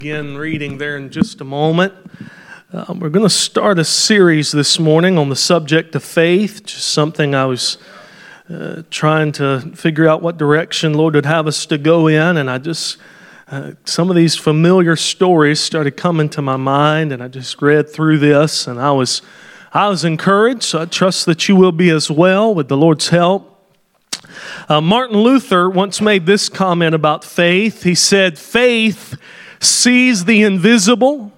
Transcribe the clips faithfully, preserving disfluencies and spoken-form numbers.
Begin reading there in just a moment. Um, we're going to start a series this morning on the subject of faith, just something I was uh, trying to figure out what direction Lord would have us to go in, and I just, uh, some of these familiar stories started coming to my mind, and I just read through this, and I was, I was encouraged, so I trust that you will be as well with the Lord's help. Uh, Martin Luther once made this comment about faith. He said, "Faith sees the invisible,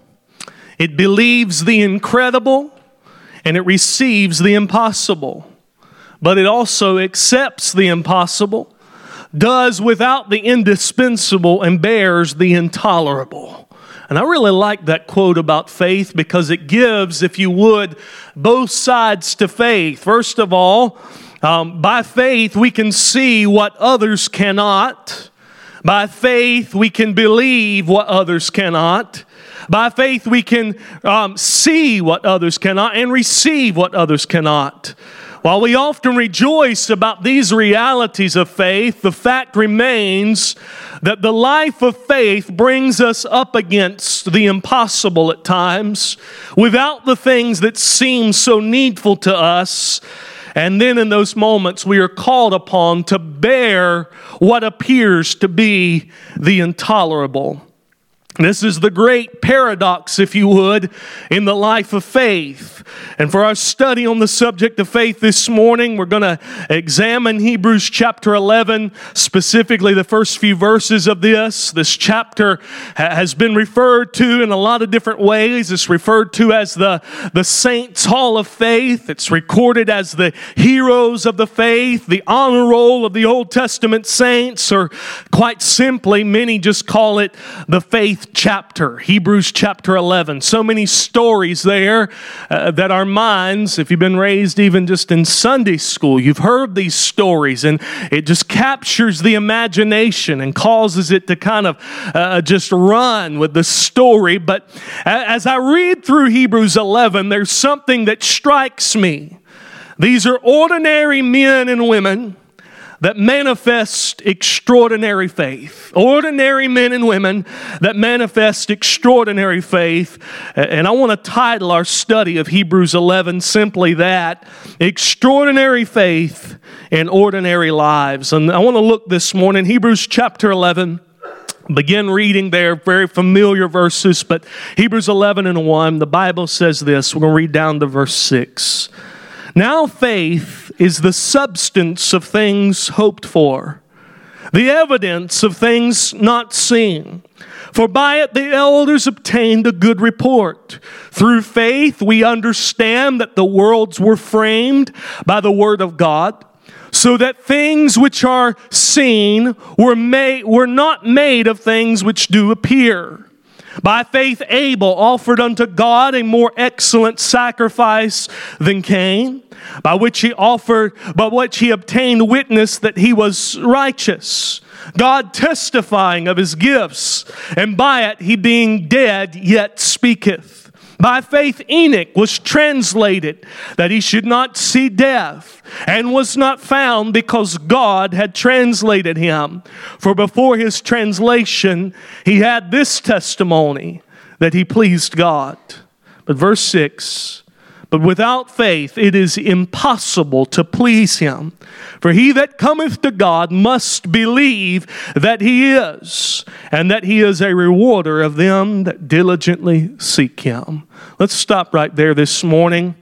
it believes the incredible, and it receives the impossible. But it also accepts the impossible, does without the indispensable, and bears the intolerable." And I really like that quote about faith because it gives, if you would, both sides to faith. First of all, um, by faith we can see what others cannot. By faith, we can believe what others cannot. By faith, we can um, see what others cannot and receive what others cannot. While we often rejoice about these realities of faith, the fact remains that the life of faith brings us up against the impossible at times, without the things that seem so needful to us. And then in those moments, we are called upon to bear what appears to be the intolerable. This is the great paradox, if you would, in the life of faith. And for our study on the subject of faith this morning, we're going to examine Hebrews chapter eleven, specifically the first few verses of this. This chapter has been referred to in a lot of different ways. It's referred to as the, the Saints' Hall of Faith. It's recorded as the heroes of the faith, the honor roll of the Old Testament saints, or quite simply, many just call it the faith chapter, Hebrews chapter eleven. So many stories there uh, that our minds, if you've been raised even just in Sunday school, you've heard these stories, and it just captures the imagination and causes it to kind of uh, just run with the story. But as I read through Hebrews eleven, there's something that strikes me. These are ordinary men and women that manifest extraordinary faith. Ordinary men and women that manifest extraordinary faith. And I want to title our study of Hebrews eleven simply that: Extraordinary Faith in Ordinary Lives. And I want to look this morning, Hebrews chapter eleven. Begin reading there, very familiar verses, but Hebrews eleven and one, the Bible says this. We're going to read down to verse six. "Now faith is the substance of things hoped for, the evidence of things not seen. For by it the elders obtained a good report. Through faith we understand that the worlds were framed by the word of God, so that things which are seen were made were not made of things which do appear. By faith Abel offered unto God a more excellent sacrifice than Cain, by which he offered, by which he obtained witness that he was righteous, God testifying of his gifts, and by it he being dead yet speaketh. By faith Enoch was translated that he should not see death, and was not found because God had translated him. For before his translation he had this testimony, that he pleased God." But verse six, "But without faith it is impossible to please him. For he that cometh to God must believe that he is, and that he is a rewarder of them that diligently seek him." Let's stop right there this morning.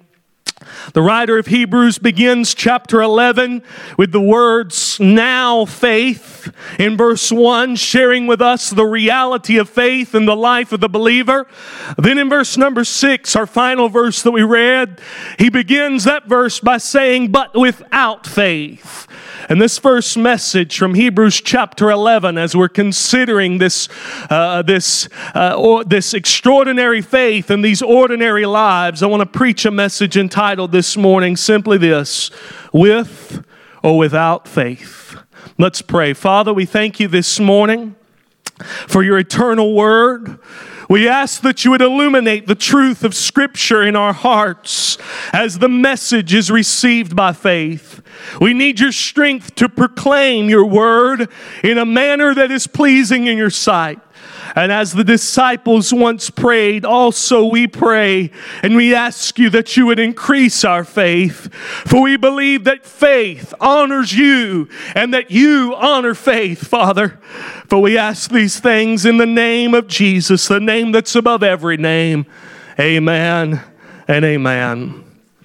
The writer of Hebrews begins chapter eleven with the words, "Now faith," in verse one, sharing with us the reality of faith in the life of the believer. Then in verse number six, our final verse that we read, he begins that verse by saying, "But without faith." And this first message from Hebrews chapter eleven, as we're considering this uh, this uh, or this extraordinary faith and these ordinary lives, I want to preach a message entitled this morning simply this: With or Without Faith. Let's pray. Father, we thank you this morning for your eternal word. We ask that you would illuminate the truth of Scripture in our hearts as the message is received by faith. We need your strength to proclaim your word in a manner that is pleasing in your sight. And as the disciples once prayed, also we pray, and we ask you that you would increase our faith. For we believe that faith honors you, and that you honor faith, Father. For we ask these things in the name of Jesus, the name that's above every name. Amen and amen.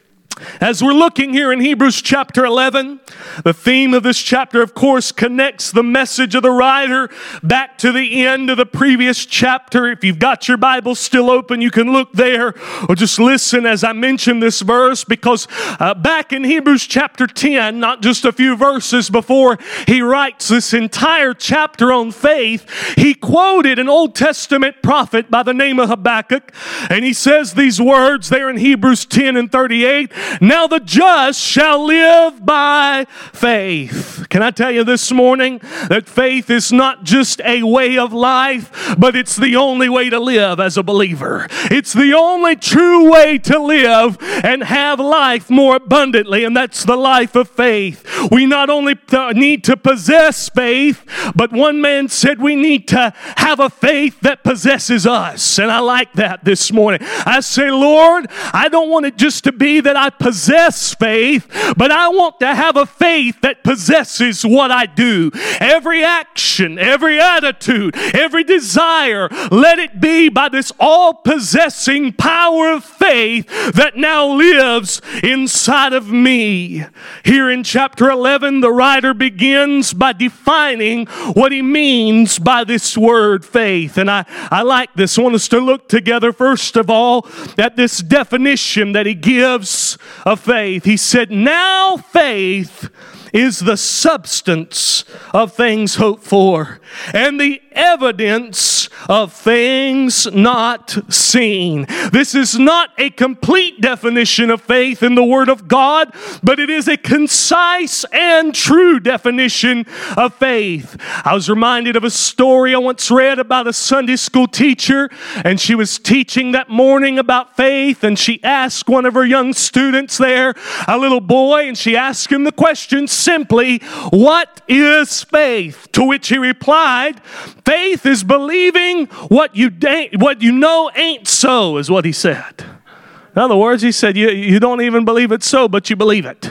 As we're looking here in Hebrews chapter eleven, the theme of this chapter, of course, connects the message of the writer back to the end of the previous chapter. If you've got your Bible still open, you can look there or just listen as I mention this verse, because uh, back in Hebrews chapter ten, not just a few verses before he writes this entire chapter on faith, he quoted an Old Testament prophet by the name of Habakkuk, and he says these words there in Hebrews ten and thirty-eight. Now the just shall live by faith. Can I tell you this morning that faith is not just a way of life, but it's the only way to live as a believer. It's the only true way to live and have life more abundantly, and that's the life of faith. We not only need to possess faith, but one man said we need to have a faith that possesses us. And I like that this morning. I say, Lord, I don't want it just to be that I possess faith, but I want to have a faith that possesses what I do. Every action, every attitude, every desire, let it be by this all-possessing power of faith that now lives inside of me. Here in chapter eleven, the writer begins by defining what he means by this word faith. And I, I like this. I want us to look together, first of all, at this definition that he gives of faith. He said, now faith is the substance of things hoped for, and the evidence of things not seen. This is not a complete definition of faith in the Word of God, but it is a concise and true definition of faith. I was reminded of a story I once read about a Sunday school teacher, and she was teaching that morning about faith, and she asked one of her young students there, a little boy, and she asked him the question simply, what is faith? To which he replied, faith is believing what you da- what you know ain't so, is what he said. In other words, he said, you, you don't even believe it's so, but you believe it.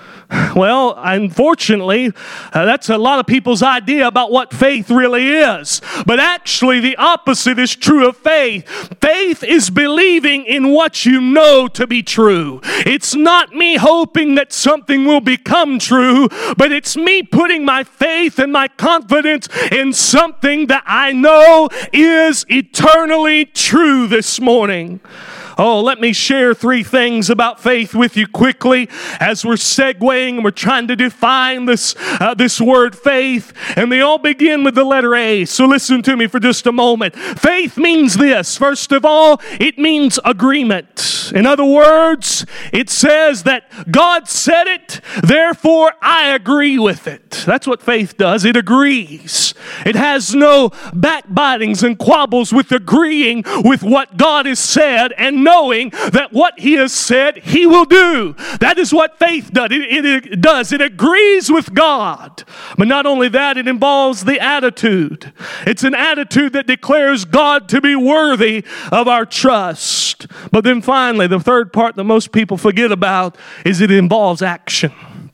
Well, unfortunately, uh, that's a lot of people's idea about what faith really is. But actually, the opposite is true of faith. Faith is believing in what you know to be true. It's not me hoping that something will become true, but it's me putting my faith and my confidence in something that I know is eternally true this morning. Oh, let me share three things about faith with you quickly as we're segueing and we're trying to define this, uh, this word faith. And they all begin with the letter A. So listen to me for just a moment. Faith means this. First of all, it means agreement. In other words, it says that God said it, therefore I agree with it. That's what faith does. It agrees. It has no backbitings and quabbles with agreeing with what God has said and knowing that what He has said He will do. That is what faith does. It, it, it does. It agrees with God. But not only that, it involves the attitude. It's an attitude that declares God to be worthy of our trust. But then finally, the third part that most people forget about is it involves action.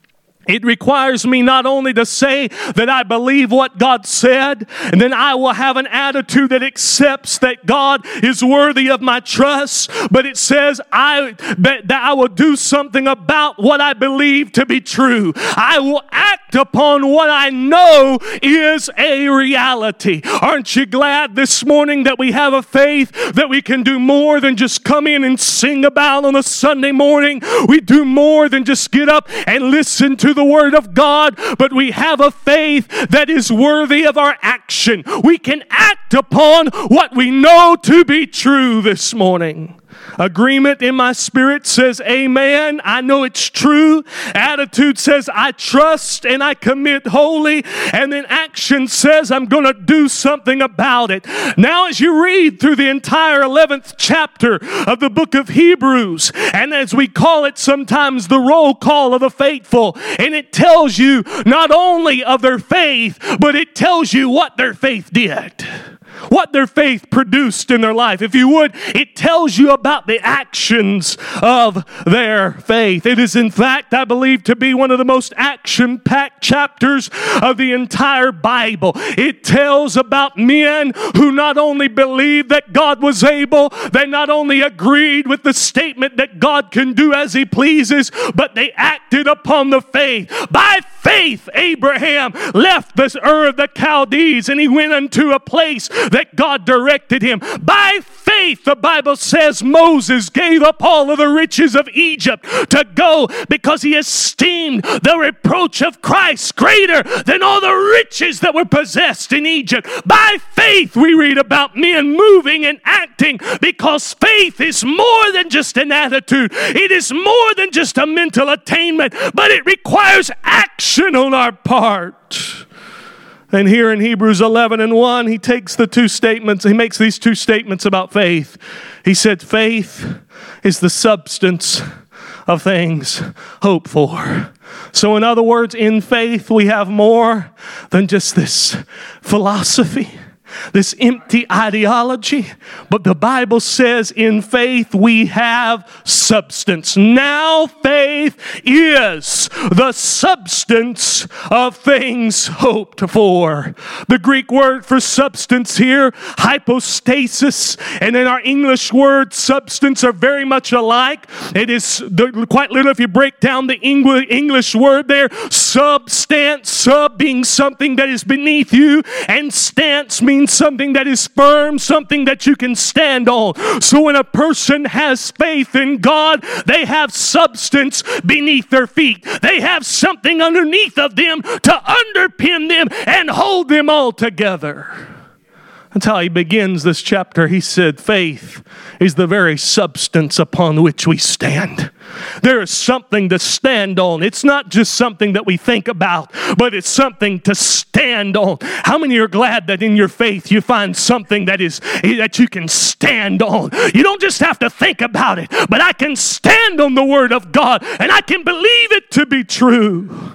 It requires me not only to say that I believe what God said, and then I will have an attitude that accepts that God is worthy of my trust, but it says I that I will do something about what I believe to be true. I will act upon what I know is a reality. Aren't you glad this morning that we have a faith that we can do more than just come in and sing about on a Sunday morning? We do more than just get up and listen to the Word of God, but we have a faith that is worthy of our action. We can act upon what we know to be true this morning. Agreement in my spirit says amen. I know it's true. Attitude says I trust and I commit wholly. And then action says I'm going to do something about it. Now as you read through the entire eleventh chapter of the book of Hebrews, and as we call it sometimes the roll call of the faithful, and it tells you not only of their faith, but it tells you what their faith did. what their faith produced in their life. If you would, it tells you about the actions of their faith. It is, in fact, I believe, to be one of the most action-packed chapters of the entire Bible. It tells about men who not only believed that God was able, they not only agreed with the statement that God can do as He pleases, but they acted upon the faith. By faith, Abraham left the Ur of the Chaldees and he went unto a place that God directed him. By faith, the Bible says Moses gave up all of the riches of Egypt to go because he esteemed the reproach of Christ greater than all the riches that were possessed in Egypt. By faith, we read about men moving and acting because faith is more than just an attitude. It is more than just a mental attainment, but it requires action on our part. And here in Hebrews eleven and one, he takes the two statements, he makes these two statements about faith. He said, faith is the substance of things hoped for. So in other words, in faith we have more than just this philosophy, this empty ideology, but the Bible says in faith we have substance. Now faith is the substance of things hoped for. The Greek word for substance here, hypostasis, and in our English word substance are very much alike. It is the, quite literally, if you break down the English word there, substance, sub being something that is beneath you, and stance means something that is firm, something that you can stand on. So when a person has faith in God, they have substance beneath their feet. They have something underneath of them to underpin them and hold them all together. That's how he begins this chapter. He said, faith is the very substance upon which we stand. There is something to stand on. It's not just something that we think about, but it's something to stand on. How many are glad that in your faith you find something that is that you can stand on? You don't just have to think about it, but I can stand on the Word of God and I can believe it to be true.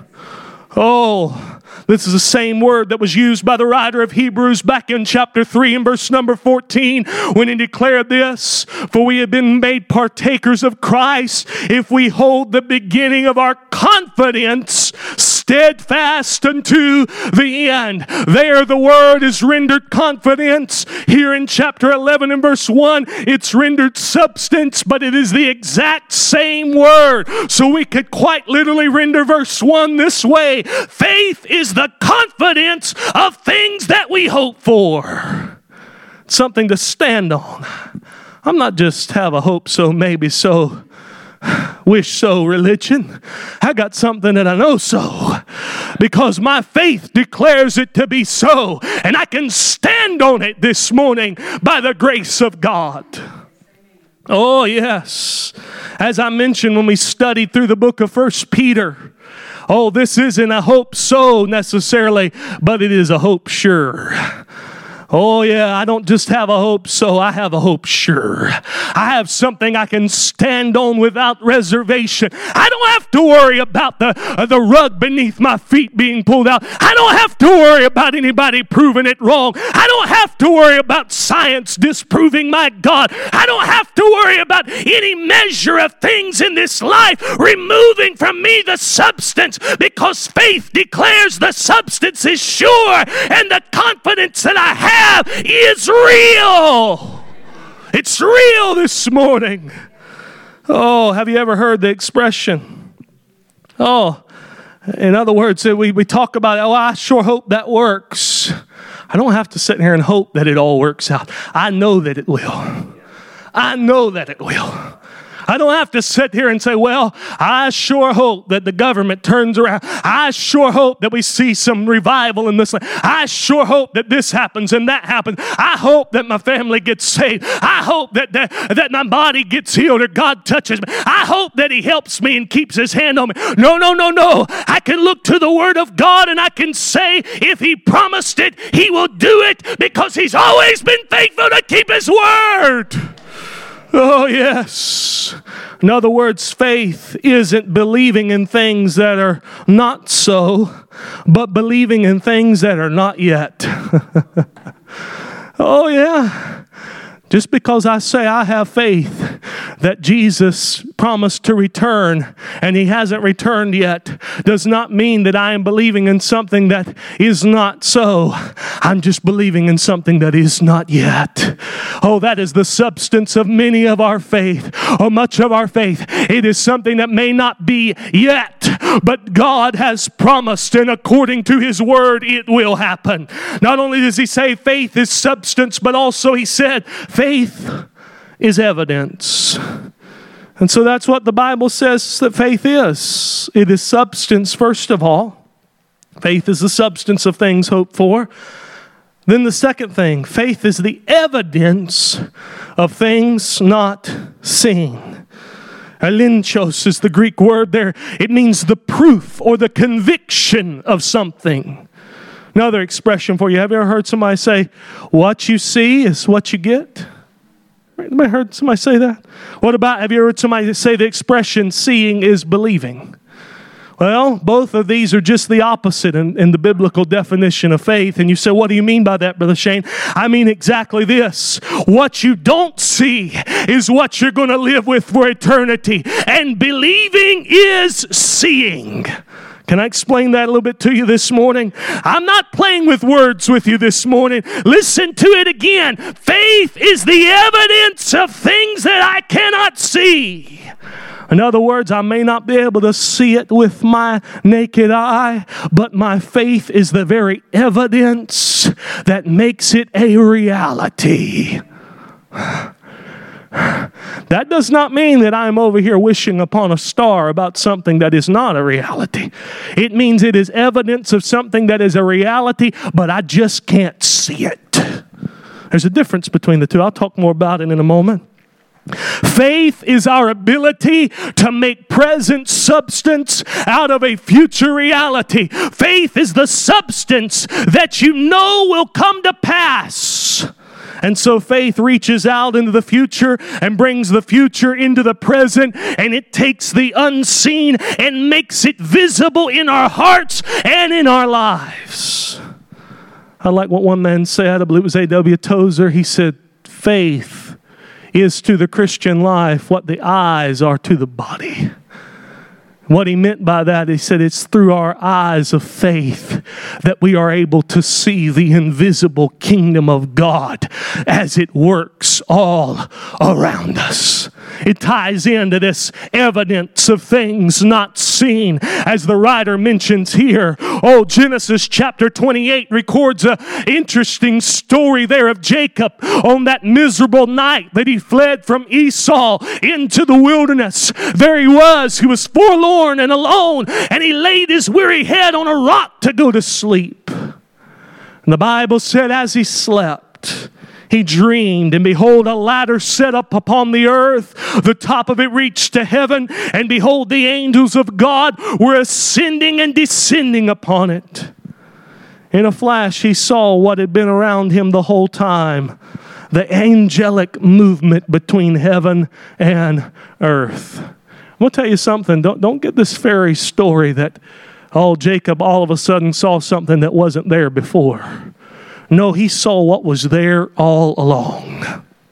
Oh, this is the same word that was used by the writer of Hebrews back in chapter three and verse number fourteen when he declared this, for we have been made partakers of Christ if we hold the beginning of our confidence steadfast unto the end. There the word is rendered confidence. Here in chapter eleven and verse one, it's rendered substance, but it is the exact same word. So we could quite literally render verse one this way: faith is the confidence of things that we hope for. Something to stand on. I'm not just have a hope so, maybe so, wish so religion. I got something that I know so, because my faith declares it to be so, and I can stand on it this morning by the grace of God. Oh yes, as I mentioned when we studied through the book of First Peter, oh, this isn't a hope so necessarily, but it is a hope sure. Oh yeah, I don't just have a hope so, I have a hope sure. I have something I can stand on without reservation. I don't have to worry about the, uh, the rug beneath my feet being pulled out. I don't have to worry about anybody proving it wrong. I don't have to worry about science disproving my God. I don't have to worry about any measure of things in this life removing from me the substance, because faith declares the substance is sure and the confidence that I have is real. It's real this morning. Oh, have you ever heard the expression? Oh, in other words, we, we talk about, oh, I sure hope that works. I don't have to sit here and hope that it all works out. I know that it will. I know that it will. I don't have to sit here and say, well, I sure hope that the government turns around. I sure hope that we see some revival in this land. I sure hope that this happens and that happens. I hope that my family gets saved. I hope that, that, that my body gets healed or God touches me. I hope that He helps me and keeps His hand on me. No, no, no, no. I can look to the Word of God and I can say if He promised it, He will do it, because He's always been faithful to keep His word. Oh, yes. In other words, faith isn't believing in things that are not so, but believing in things that are not yet. Oh, yeah. Just because I say I have faith that Jesus promised to return and he hasn't returned yet does not mean that I am believing in something that is not so. I'm just believing in something that is not yet. Oh, that is the substance of many of our faith, or much of our faith. It is something that may not be yet, but God has promised, and according to his word, it will happen. Not only does he say faith is substance, but also he said faith is evidence. And so that's what the Bible says that faith is. It is substance, first of all. Faith is the substance of things hoped for. Then the second thing, faith is the evidence of things not seen. Alinchos is the Greek word there. It means the proof or the conviction of something. Another expression for you. Have you ever heard somebody say, what you see is what you get? Anybody heard somebody say that? What about, have you ever heard somebody say the expression, seeing is believing? Well, both of these are just the opposite in, in the biblical definition of faith. And you say, what do you mean by that, Brother Shane? I mean exactly this. What you don't see is what you're going to live with for eternity. And believing is seeing. Can I explain that a little bit to you this morning? I'm not playing with words with you this morning. Listen to it again. Faith is the evidence of things that I cannot see. In other words, I may not be able to see it with my naked eye, but my faith is the very evidence that makes it a reality. That does not mean that I'm over here wishing upon a star about something that is not a reality. It means it is evidence of something that is a reality, but I just can't see it. There's a difference between the two. I'll talk more about it in a moment. Faith is our ability to make present substance out of a future reality. Faith is the substance that you know will come to pass. And so faith reaches out into the future and brings the future into the present, and it takes the unseen and makes it visible in our hearts and in our lives. I like what one man said. I believe it was A W Tozer. He said, faith is to the Christian life what the eyes are to the body. What he meant by that, he said, it's through our eyes of faith that we are able to see the invisible kingdom of God as it works all around us. It ties into this evidence of things not seen, as the writer mentions here. Oh, Genesis chapter twenty-eight records an interesting story there of Jacob on that miserable night that he fled from Esau into the wilderness. There he was. He was forlorn and alone, and he laid his weary head on a rock to go to sleep. And the Bible said as he slept, he dreamed, and behold, a ladder set up upon the earth. The top of it reached to heaven, and behold, the angels of God were ascending and descending upon it. In a flash, he saw what had been around him the whole time, the angelic movement between heaven and earth. I'm going to tell you something. Don't, don't get this fairy story that, oh, Jacob all of a sudden saw something that wasn't there before. No, he saw what was there all along.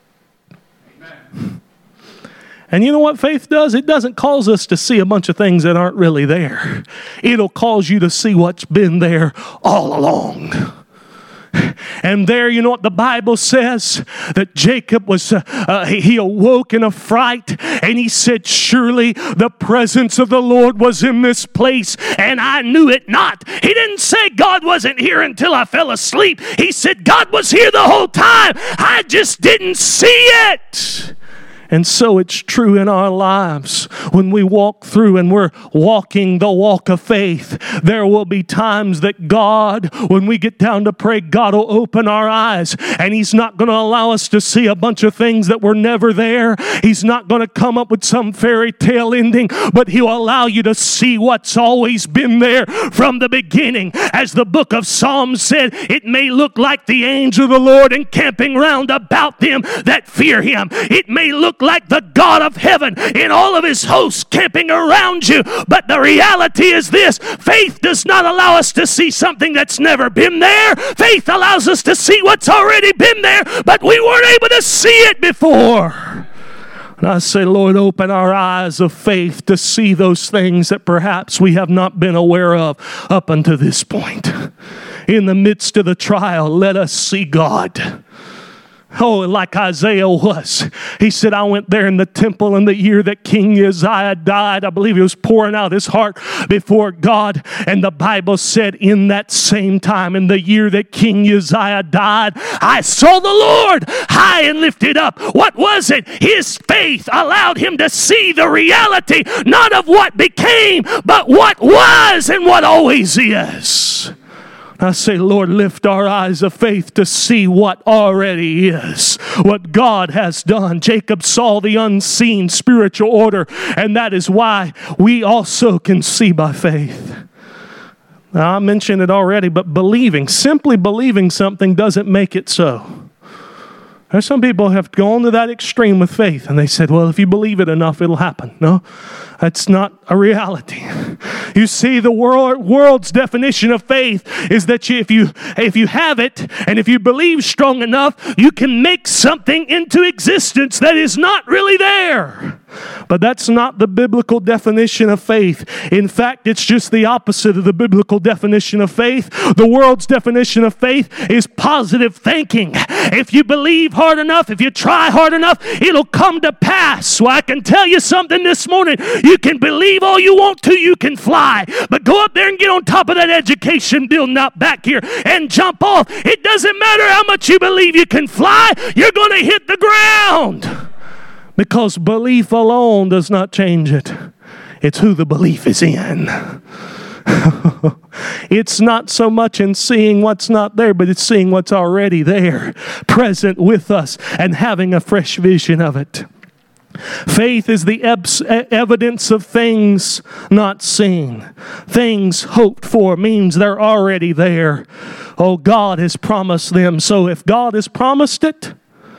Amen. And you know what faith does? It doesn't cause us to see a bunch of things that aren't really there. It'll cause you to see what's been there all along. And there, you know what the Bible says? That Jacob was, uh, uh, he awoke in a fright, and he said, surely the presence of the Lord was in this place, and I knew it not. He didn't say God wasn't here until I fell asleep. He said God was here the whole time. I just didn't see it. And so it's true in our lives. When we walk through and we're walking the walk of faith, there will be times that God, when we get down to pray, God will open our eyes, and He's not going to allow us to see a bunch of things that were never there. He's not going to come up with some fairy tale ending, but He'll allow you to see what's always been there from the beginning. As the book of Psalms said, it may look like the angel of the Lord encamping round about them that fear Him. It may look look like the God of heaven in all of his hosts camping around you. But the reality is this: faith does not allow us to see something that's never been there. Faith allows us to see what's already been there, but we weren't able to see it before. And I say, Lord, open our eyes of faith to see those things that perhaps we have not been aware of up until this point. In the midst of the trial, let us see God. Oh, like Isaiah was. He said, I went there in the temple in the year that King Uzziah died. I believe he was pouring out his heart before God. And the Bible said in that same time, in the year that King Uzziah died, I saw the Lord high and lifted up. What was it? His faith allowed him to see the reality, not of what became, but what was and what always is. I say, Lord, lift our eyes of faith to see what already is, what God has done. Jacob saw the unseen spiritual order, and that is why we also can see by faith. Now, I mentioned it already, but believing, simply believing something doesn't make it so. There's some people who have gone to that extreme with faith, and they said, well, if you believe it enough, it'll happen. No, that's not a reality. You see, the world, world's definition of faith is that you, if you if you have it, and if you believe strong enough, you can make something into existence that is not really there. But that's not the biblical definition of faith. In fact, it's just the opposite of the biblical definition of faith. The world's definition of faith is positive thinking. If you believe hard enough, if you try hard enough, it'll come to pass. So I can tell you something this morning. You can believe all you want to, you can fly. But go up there and get on top of that education building out back here and jump off. It doesn't matter how much you believe you can fly, you're going to hit the ground. Because belief alone does not change it. It's who the belief is in. It's not so much in seeing what's not there, but it's seeing what's already there, present with us, and having a fresh vision of it. Faith is the evidence of things not seen. Things hoped for means they're already there. Oh, God has promised them. So if God has promised it,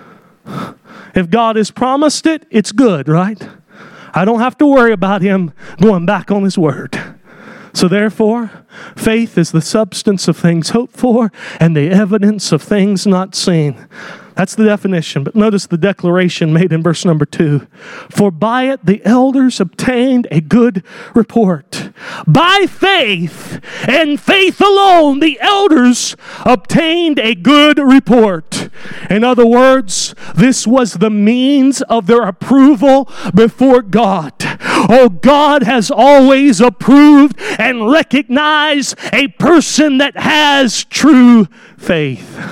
if God has promised it, it's good, right? I don't have to worry about him going back on his word. So therefore, faith is the substance of things hoped for and the evidence of things not seen. That's the definition. But notice the declaration made in verse number two. For by it the elders obtained a good report. By faith and faith alone, the elders obtained a good report. In other words, this was the means of their approval before God. Oh, God has always approved and recognized a person that has true faith.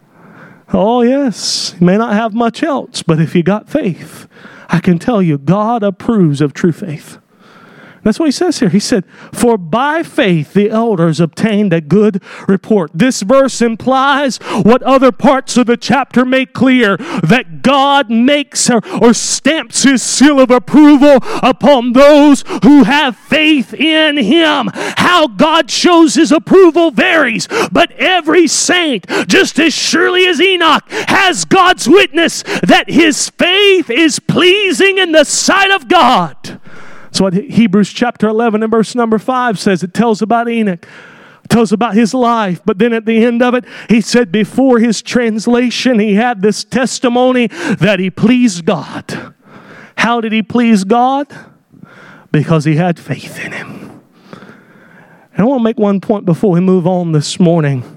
Oh, yes, you may not have much else, but if you got faith, I can tell you, God approves of true faith. That's what he says here. He said, for by faith the elders obtained a good report. This verse implies what other parts of the chapter make clear, that God makes or, or stamps his seal of approval upon those who have faith in him. How God shows his approval varies, but every saint, just as surely as Enoch, has God's witness that his faith is pleasing in the sight of God. That's what Hebrews chapter eleven and verse number five says. It tells about Enoch. It tells about his life. But then at the end of it, he said before his translation, he had this testimony that he pleased God. How did he please God? Because he had faith in him. And I want to make one point before we move on this morning.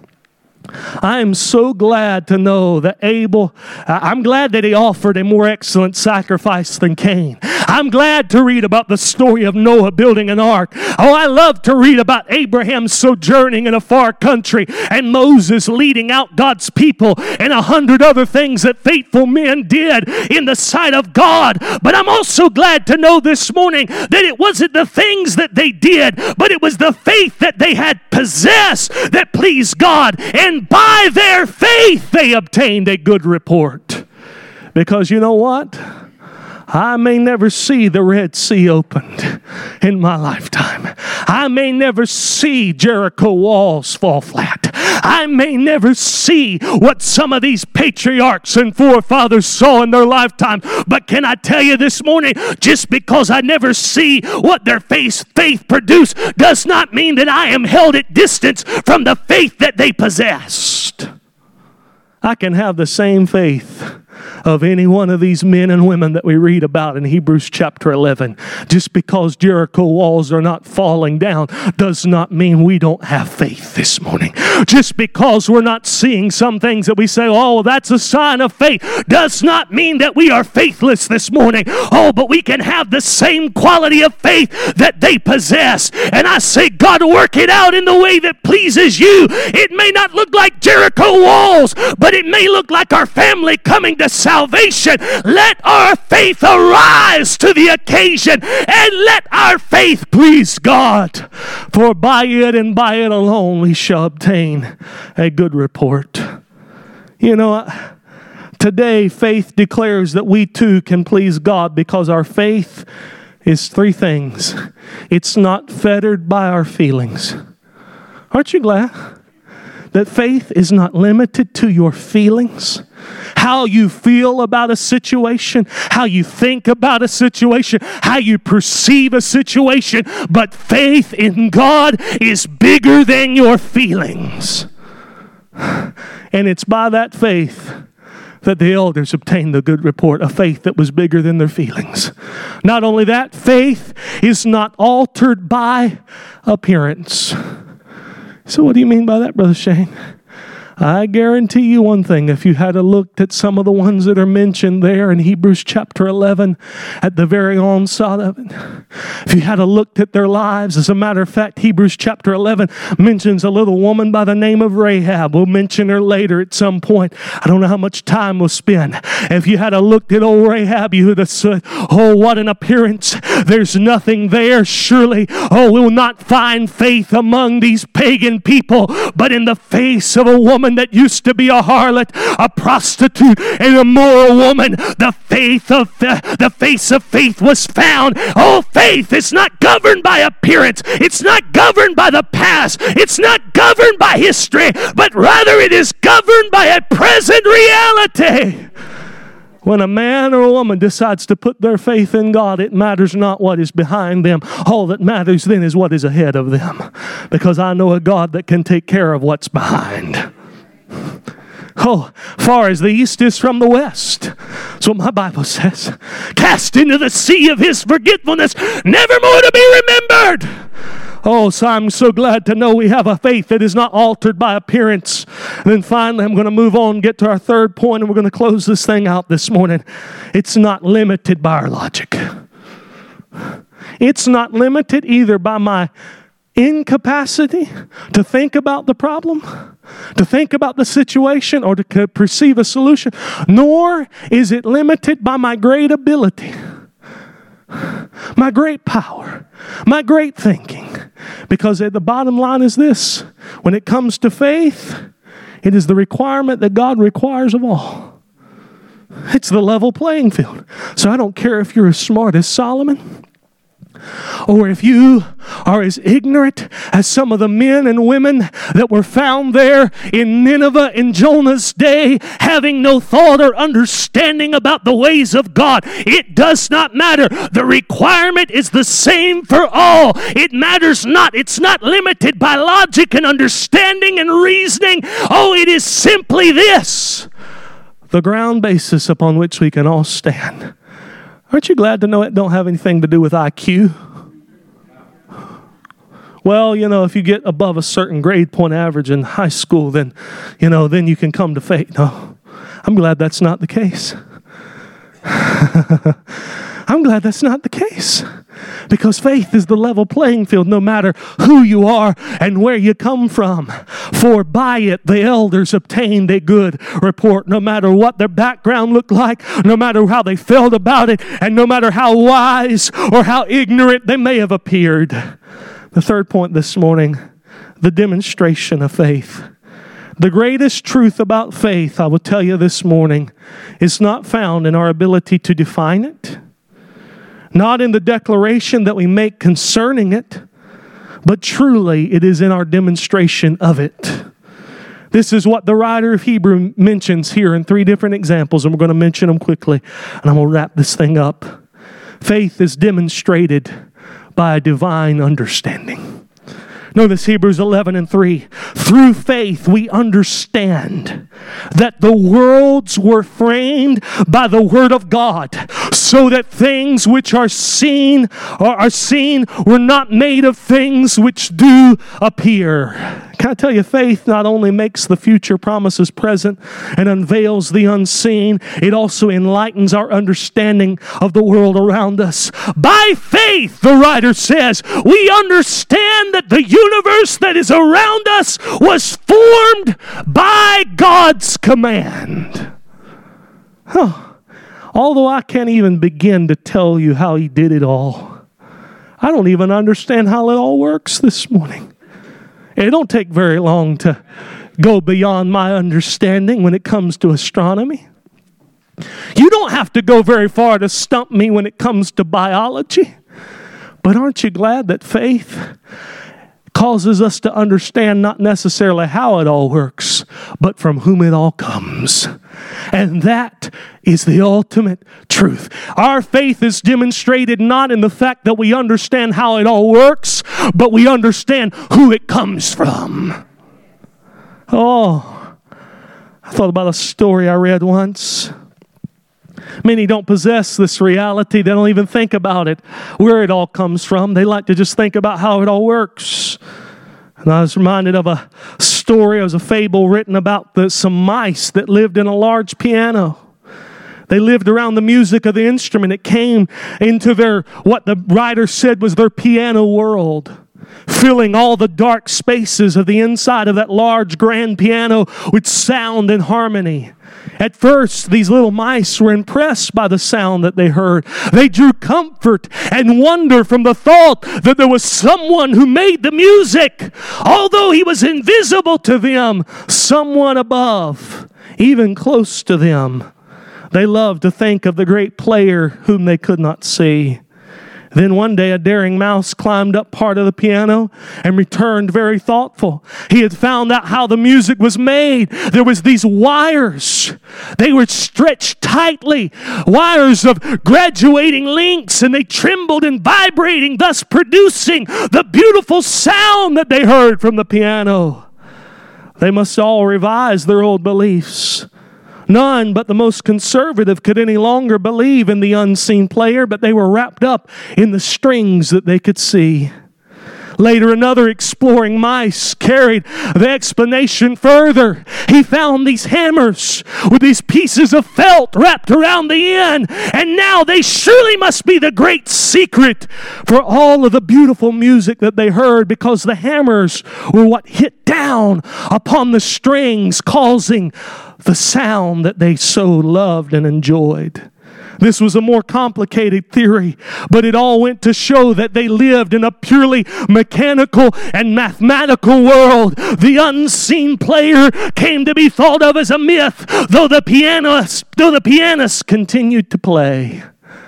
I am so glad to know that Abel, I'm glad that he offered a more excellent sacrifice than Cain. I'm glad to read about the story of Noah building an ark. Oh, I love to read about Abraham sojourning in a far country and Moses leading out God's people and a hundred other things that faithful men did in the sight of God. But I'm also glad to know this morning that it wasn't the things that they did, but it was the faith that they had possessed that pleased God. And by their faith, they obtained a good report. Because you know what? I may never see the Red Sea opened in my lifetime. I may never see Jericho walls fall flat. I may never see what some of these patriarchs and forefathers saw in their lifetime, but can I tell you this morning, just because I never see what their faith, faith produced does not mean that I am held at distance from the faith that they possessed. I can have the same faith of any one of these men and women that we read about in Hebrews chapter eleven. Just because Jericho walls are not falling down does not mean we don't have faith this morning. Just because we're not seeing some things that we say, oh, that's a sign of faith, does not mean that we are faithless this morning. Oh, but we can have the same quality of faith that they possess. And I say, God, work it out in the way that pleases you. It may not look like Jericho walls, but it may look like our family coming to salvation. Let our faith arise to the occasion, and let our faith please God. For by it and by it alone we shall obtain a good report. You know, today faith declares that we too can please God because our faith is three things. It's not fettered by our feelings. Aren't you glad that faith is not limited to your feelings? How you feel about a situation, how you think about a situation, how you perceive a situation. But faith in God is bigger than your feelings. And it's by that faith that the elders obtained the good report, a faith that was bigger than their feelings. Not only that, faith is not altered by appearance. So what do you mean by that, Brother Shane? I guarantee you one thing. If you had a looked at some of the ones that are mentioned there in Hebrews chapter eleven, at the very onset of it, if you had a looked at their lives, as a matter of fact, Hebrews chapter eleven mentions a little woman by the name of Rahab. We'll mention her later at some point. I don't know how much time we'll spend. If you had a looked at old Rahab, you would have said, oh, what an appearance. There's nothing there. Surely, oh, we'll not find faith among these pagan people, but in the face of a woman that used to be a harlot, a prostitute, an immoral woman, the faith of the, the face of faith was found. Oh, faith is not governed by appearance. It's not governed by the past. It's not governed by history, but rather it is governed by a present reality. When a man or a woman decides to put their faith in God, it matters not what is behind them. All that matters then is what is ahead of them. Because I know a God that can take care of what's behind. Oh, far as the east is from the west. That's what my Bible says. Cast into the sea of his forgetfulness, never more to be remembered. Oh, so I'm so glad to know we have a faith that is not altered by appearance. And then finally, I'm going to move on and get to our third point, and we're going to close this thing out this morning. It's not limited by our logic. It's not limited either by my incapacity to think about the problem, to think about the situation, or to perceive a solution, nor is it limited by my great ability, my great power, my great thinking. Because the bottom line is this: when it comes to faith, it is the requirement that God requires of all. It's the level playing field. So I don't care if you're as smart as Solomon, or if you are as ignorant as some of the men and women that were found there in Nineveh in Jonah's day, having no thought or understanding about the ways of God. It does not matter. The requirement is the same for all. It matters not. It's not limited by logic and understanding and reasoning. Oh, it is simply this: the ground basis upon which we can all stand. Aren't you glad to know it don't have anything to do with I Q? Well, you know, if you get above a certain grade point average in high school, then, you know, then you can come to faith. No, I'm glad that's not the case. I'm glad that's not the case. Because faith is the level playing field no matter who you are and where you come from. For by it the elders obtained a good report, no matter what their background looked like, no matter how they felt about it, and no matter how wise or how ignorant they may have appeared. The third point this morning, the demonstration of faith. The greatest truth about faith, I will tell you this morning, is not found in our ability to define it, not in the declaration that we make concerning it, but truly it is in our demonstration of it. This is what the writer of Hebrew mentions here in three different examples, and we're going to mention them quickly, and I'm going to wrap this thing up. Faith is demonstrated by a divine understanding. Notice Hebrews eleven and three. Through faith we understand that the worlds were framed by the word of God, so that things which are seen or are seen were not made of things which do appear. Can I tell you, faith not only makes the future promises present and unveils the unseen, it also enlightens our understanding of the world around us. By faith, the writer says, we understand that the universe that is around us was formed by God's command. Huh. Although I can't even begin to tell you how He did it all, I don't even understand how it all works this morning. It don't take very long to go beyond my understanding when it comes to astronomy. You don't have to go very far to stump me when it comes to biology. But aren't you glad that faith causes us to understand not necessarily how it all works, but from whom it all comes? And that is the ultimate truth. Our faith is demonstrated not in the fact that we understand how it all works, but we understand who it comes from. Oh, I thought about a story I read once. Many don't possess this reality. They don't even think about it, where it all comes from. They like to just think about how it all works. And I was reminded of a story, it was a fable written about the, some mice that lived in a large piano. They lived around the music of the instrument. It came into their, what the writer said was their piano world, filling all the dark spaces of the inside of that large grand piano with sound and harmony. At first, these little mice were impressed by the sound that they heard. They drew comfort and wonder from the thought that there was someone who made the music. Although he was invisible to them, someone above, even close to them. They loved to think of the great player whom they could not see. Then one day a daring mouse climbed up part of the piano and returned very thoughtful. He had found out how the music was made. There was these wires. They were stretched tightly, wires of graduating lengths, and they trembled and vibrating, thus producing the beautiful sound that they heard from the piano. They must all revise their old beliefs. None but the most conservative could any longer believe in the unseen player, but they were wrapped up in the strings that they could see. Later, another exploring mice carried the explanation further. He found these hammers with these pieces of felt wrapped around the end, and now they surely must be the great secret for all of the beautiful music that they heard, because the hammers were what hit down upon the strings, causing the sound that they so loved and enjoyed. This was a more complicated theory, but it all went to show that they lived in a purely mechanical and mathematical world. The unseen player came to be thought of as a myth, though the pianist, though the pianist continued to play.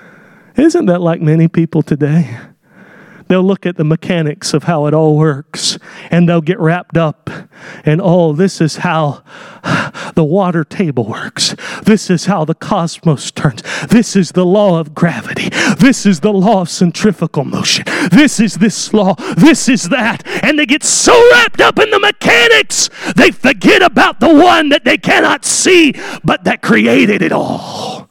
Isn't that like many people today? They'll look at the mechanics of how it all works, and they'll get wrapped up in, oh, this is how the water table works. This is how the cosmos turns. This is the law of gravity. This is the law of centrifugal motion. This is this law. This is that. And they get so wrapped up in the mechanics, they forget about the one that they cannot see, but that created it all.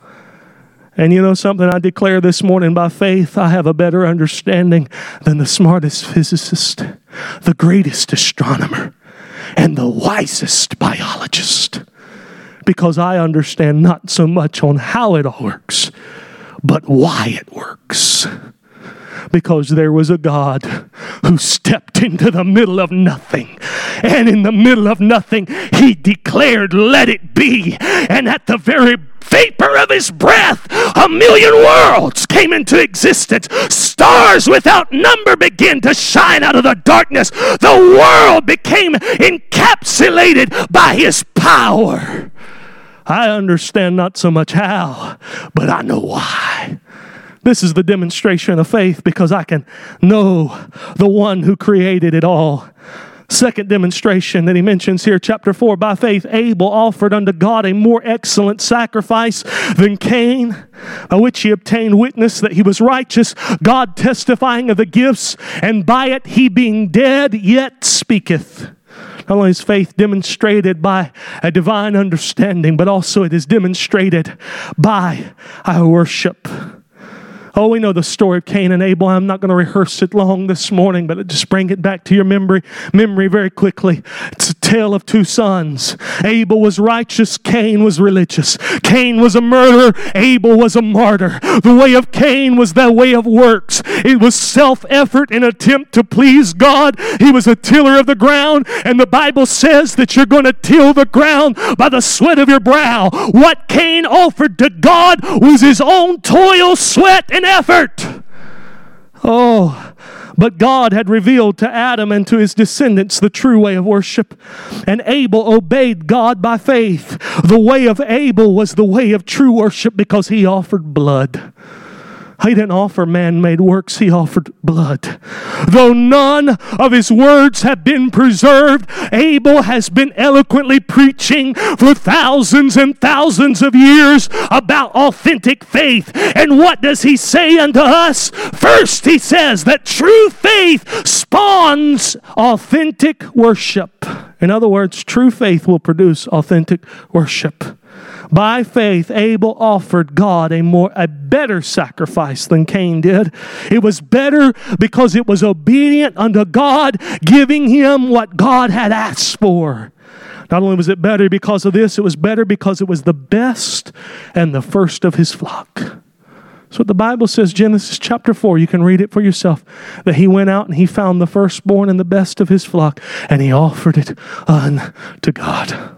And you know something, I declare this morning by faith, I have a better understanding than the smartest physicist, the greatest astronomer, and the wisest biologist. Because I understand not so much on how it all works, but why it works. Because there was a God who stepped into the middle of nothing. And in the middle of nothing, He declared, let it be. And at the very vapor of His breath, a million worlds came into existence. Stars without number began to shine out of the darkness. The world became encapsulated by His power. I understand not so much how, but I know why. This is the demonstration of faith, because I can know the one who created it all. Second demonstration that he mentions here, chapter four, by faith Abel offered unto God a more excellent sacrifice than Cain, by which he obtained witness that he was righteous, God testifying of the gifts, and by it he being dead yet speaketh. Not only is faith demonstrated by a divine understanding, but also it is demonstrated by our worship. Oh, we know the story of Cain and Abel. I'm not going to rehearse it long this morning, but just bring it back to your memory, memory very quickly. It's a tale of two sons. Abel was righteous. Cain was religious. Cain was a murderer. Abel was a martyr. The way of Cain was the way of works. It was self-effort in attempt to please God. He was a tiller of the ground, and the Bible says that you're going to till the ground by the sweat of your brow. What Cain offered to God was his own toil, sweat, and effort. Oh, but God had revealed to Adam and to his descendants the true way of worship. And Abel obeyed God by faith. The way of Abel was the way of true worship because he offered blood. He didn't offer man-made works. He offered blood. Though none of his words have been preserved, Abel has been eloquently preaching for thousands and thousands of years about authentic faith. And what does he say unto us? First, he says that true faith spawns authentic worship. In other words, true faith will produce authentic worship. By faith, Abel offered God a more a better sacrifice than Cain did. It was better because it was obedient unto God, giving him what God had asked for. Not only was it better because of this, it was better because it was the best and the first of his flock. That's what the Bible says, Genesis chapter four. You can read it for yourself. That he went out and he found the firstborn and the best of his flock, and he offered it unto God.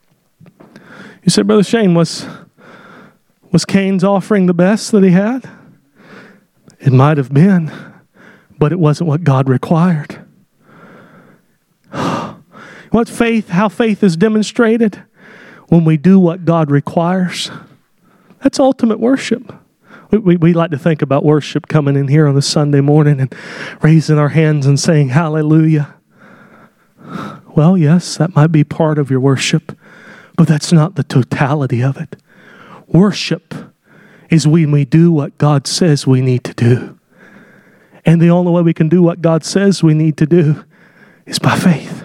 You said, Brother Shane, was, was Cain's offering the best that he had? It might have been, but it wasn't what God required. What faith, how faith is demonstrated? When we do what God requires. That's ultimate worship. We, we, we like to think about worship coming in here on a Sunday morning and raising our hands and saying hallelujah. Well, yes, that might be part of your worship. But that's not the totality of it. Worship is when we do what God says we need to do. And the only way we can do what God says we need to do is by faith.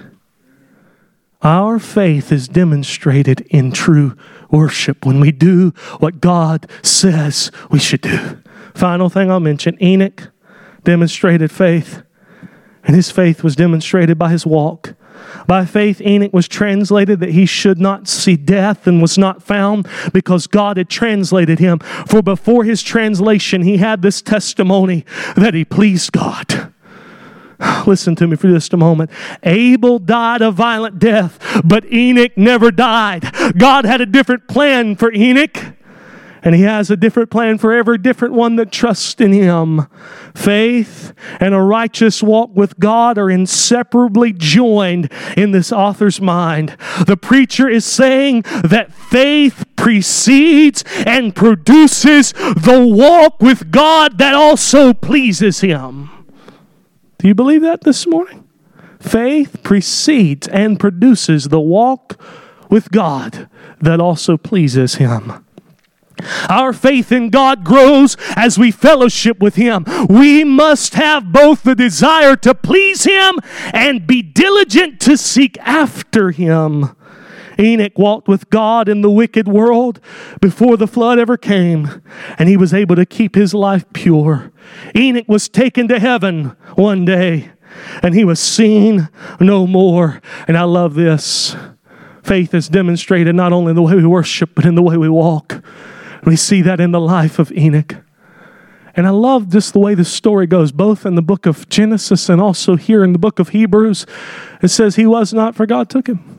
Our faith is demonstrated in true worship when we do what God says we should do. Final thing I'll mention, Enoch demonstrated faith. And his faith was demonstrated by his walk. By faith, Enoch was translated that he should not see death and was not found because God had translated him. For before his translation, he had this testimony that he pleased God. Listen to me for just a moment. Abel died a violent death, but Enoch never died. God had a different plan for Enoch. And he has a different plan for every different one that trusts in him. Faith and a righteous walk with God are inseparably joined in this author's mind. The preacher is saying that faith precedes and produces the walk with God that also pleases him. Do you believe that this morning? Faith precedes and produces the walk with God that also pleases him. Our faith in God grows as we fellowship with him. We must have both the desire to please him and be diligent to seek after him. Enoch walked with God in the wicked world before the flood ever came, and he was able to keep his life pure. Enoch was taken to heaven one day, and he was seen no more. And I love this. Faith is demonstrated not only in the way we worship, but in the way we walk. We see that in the life of Enoch. And I love just the way the story goes, both in the book of Genesis and also here in the book of Hebrews. It says he was not, for God took him.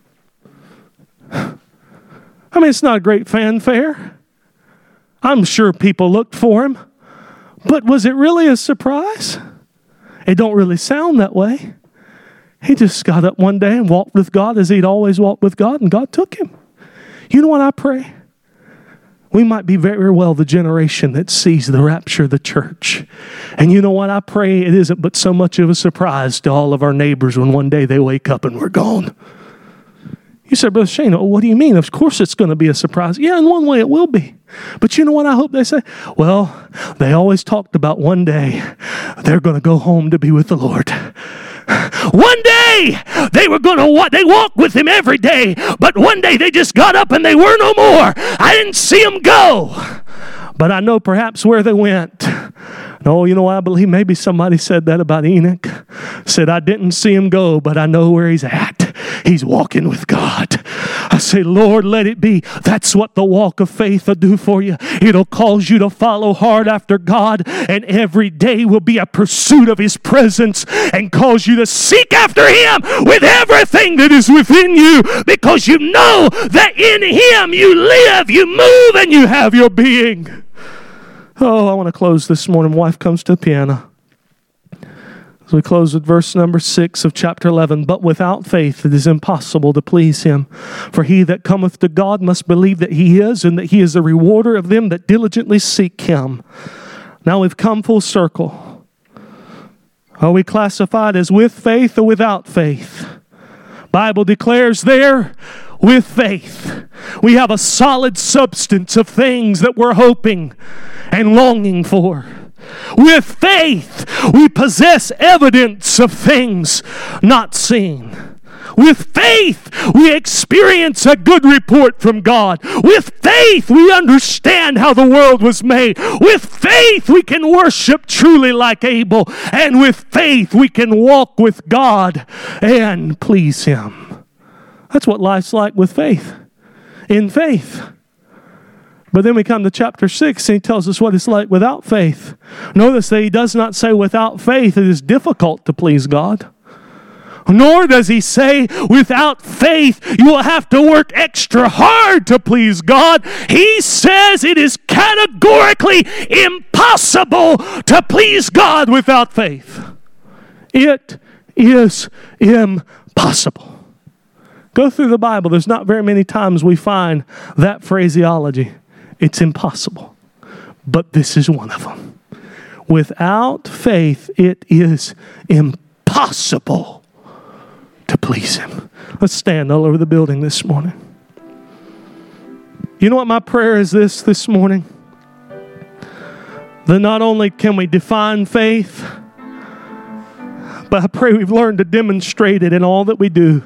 I mean, it's not a great fanfare. I'm sure people looked for him. But was it really a surprise? It don't really sound that way. He just got up one day and walked with God as he'd always walked with God, and God took him. You know what I pray? We might be very well the generation that sees the rapture of the church. And you know what? I pray it isn't but so much of a surprise to all of our neighbors when one day they wake up and we're gone. You said, Brother Shane, oh, what do you mean? Of course it's going to be a surprise. Yeah, in one way it will be. But you know what I hope they say? Well, they always talked about one day they're going to go home to be with the Lord. One day they were going to walk, they walked with him every day, but one day they just got up and they were no more. I didn't see them go, but I know perhaps where they went. No, you know, I believe maybe somebody said that about Enoch. Said, I didn't see him go, but I know where he's at. He's walking with God. I say, Lord, let it be. That's what the walk of faith will do for you. It'll cause you to follow hard after God, and every day will be a pursuit of his presence and cause you to seek after him with everything that is within you, because you know that in him you live, you move, and you have your being. Oh, I want to close this morning. My wife comes to the piano. As we close with verse number six of chapter eleven. But without faith it is impossible to please him. For he that cometh to God must believe that he is, and that he is the rewarder of them that diligently seek him. Now we've come full circle. Are we classified as with faith or without faith? Bible declares there, with faith. We have a solid substance of things that we're hoping and longing for. With faith, we possess evidence of things not seen. With faith, we experience a good report from God. With faith, we understand how the world was made. With faith, we can worship truly like Abel. And with faith, we can walk with God and please him. That's what life's like with faith. In faith. But then we come to chapter six and he tells us what it's like without faith. Notice that he does not say without faith it is difficult to please God. Nor does he say without faith you will have to work extra hard to please God. He says it is categorically impossible to please God without faith. It is impossible. Go through the Bible. There's not very many times we find that phraseology. It's impossible. But this is one of them. Without faith, it is impossible to please him. Let's stand all over the building this morning. You know what my prayer is this this morning? That not only can we define faith, but I pray we've learned to demonstrate it in all that we do.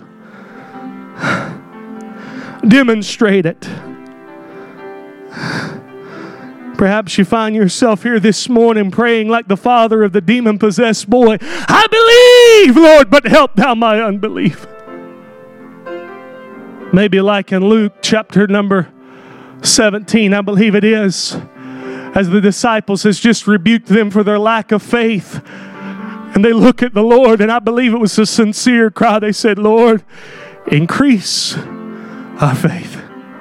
Demonstrate it. Perhaps you find yourself here this morning praying like the father of the demon-possessed boy. I believe, Lord, but help thou my unbelief. Maybe like in Luke chapter number seventeen, I believe it is, as the disciples has just rebuked them for their lack of faith. And they look at the Lord, and I believe it was a sincere cry. They said, Lord, increase our faith.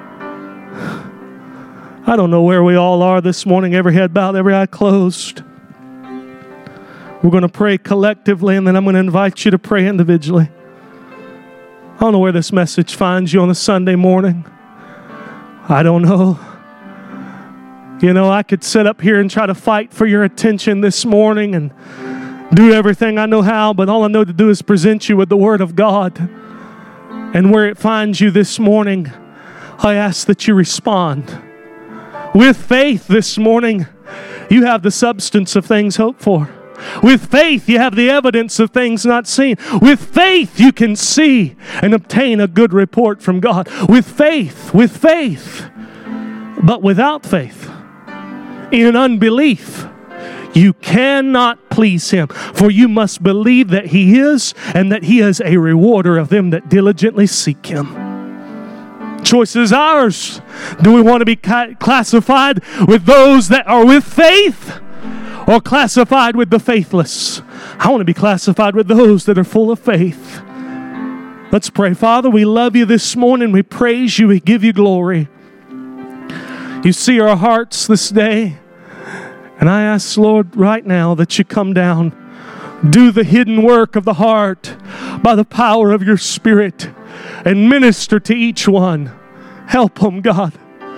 I don't know where we all are this morning, every head bowed, every eye closed. We're going to pray collectively, and then I'm going to invite you to pray individually. I don't know where this message finds you on a Sunday morning. I don't know. You know, I could sit up here and try to fight for your attention this morning and do everything I know how, but all I know to do is present you with the Word of God. And where it finds you this morning, I ask that you respond. With faith this morning, you have the substance of things hoped for. With faith, you have the evidence of things not seen. With faith, you can see and obtain a good report from God. With faith, with faith. But without faith, in unbelief, you cannot please him. For you must believe that he is, and that he is a rewarder of them that diligently seek him. Choice is ours. Do we want to be ca- classified with those that are with faith, or classified with the faithless? I want to be classified with those that are full of faith. Let's pray. Father, we love you this morning. We praise you. We give you glory. You see our hearts this day. And I ask, Lord, right now that you come down, do the hidden work of the heart by the power of your Spirit, and minister to each one. Help them, God.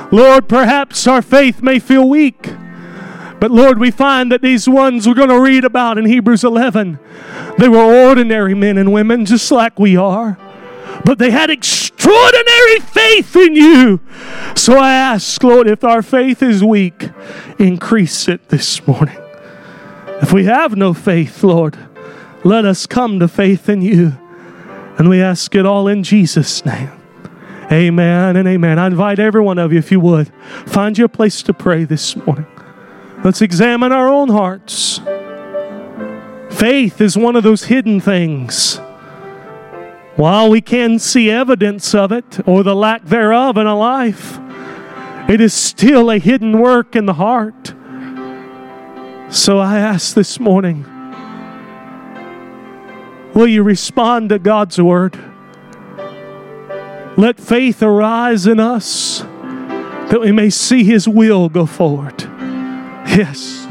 Lord, perhaps our faith may feel weak. But Lord, we find that these ones we're going to read about in Hebrews eleven, they were ordinary men and women just like we are. But they had extraordinary faith in you. So I ask, Lord, if our faith is weak, increase it this morning. If we have no faith, Lord, let us come to faith in you. And we ask it all in Jesus' name. Amen and amen. I invite every one of you, if you would, find you a place to pray this morning. Let's examine our own hearts. Faith is one of those hidden things. While we can see evidence of it or the lack thereof in a life, it is still a hidden work in the heart. So I ask this morning, will you respond to God's word? Let faith arise in us that we may see His will go forward. Yes.